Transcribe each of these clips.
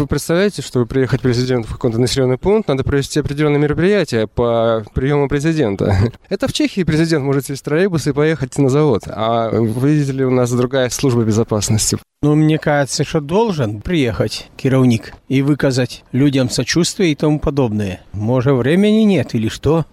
Вы представляете, чтобы приехать президенту в какой-то населенный пункт, надо провести определенные мероприятия по приему президента. Это в Чехии президент может сесть в троллейбус и поехать на завод. А вы видели, у нас другая служба безопасности. Ну, мне кажется, что должен приехать керовник и выказать людям сочувствие и тому подобное. Может, времени нет или что?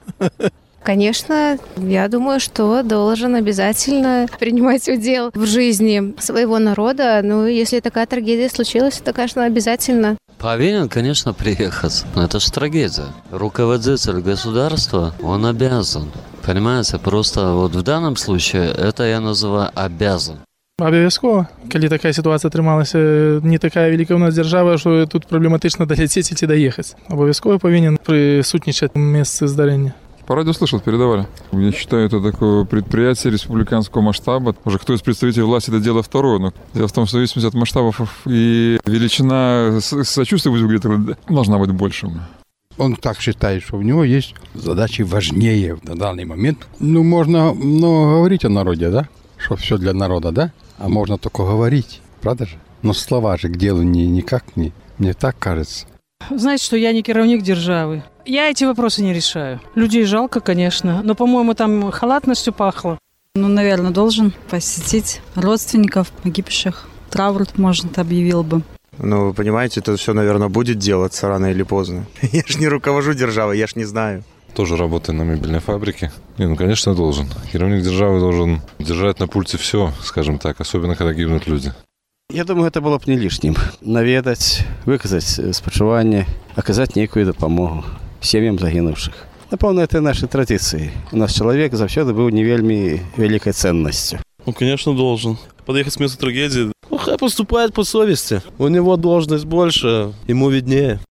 Конечно, я думаю, что должен обязательно принимать удел в жизни своего народа. Ну, если такая трагедия случилась, то, конечно, обязательно. Повинен, конечно, приехать. Но это же трагедия. Руководитель государства, он обязан. Понимаете, просто вот в данном случае это я называю обязан. Обов'язково, коли така ситуація трималася, не така велика у нас держава, що тут проблематично долетіти і доїхати. Обов'язково повинен присутничати в місці здарення. По радио слышал, передавали. Я считаю, это такое предприятие республиканского масштаба. Уже кто из представителей власти, это дело второе. Но дело в том, что в зависимости от масштабов и величина сочувствия где-то должна быть большим. Он так считает, что у него есть задачи важнее на данный момент. Ну, можно много говорить о народе, да? Что все для народа, да? А можно только говорить, правда же? Но слова же к делу никак не. Мне так кажется. Знаете, что я не керовник державы. Я эти вопросы не решаю. Людей жалко, конечно, но, по-моему, там халатностью пахло. Ну, наверное, должен посетить родственников погибших. Траур, может, объявил бы. Ну, вы понимаете, это все, наверное, будет делаться рано или поздно. Я ж не руковожу державой, я ж не знаю. Тоже работаю на мебельной фабрике. Ну, конечно, должен. Керовник державы должен держать на пульсе все, скажем так, особенно когда гибнут люди. Я думаю, это было б не лишним. Наведать, выказать спачування, оказать некую допомогу семьям загинувших. Напевно, это наши традиции. У нас человек завсёды был не вельми великой ценностью. Ну, конечно, должен. Подъехать с места трагедии. Ну, хай поступает по совести. У него должность больше, ему виднее.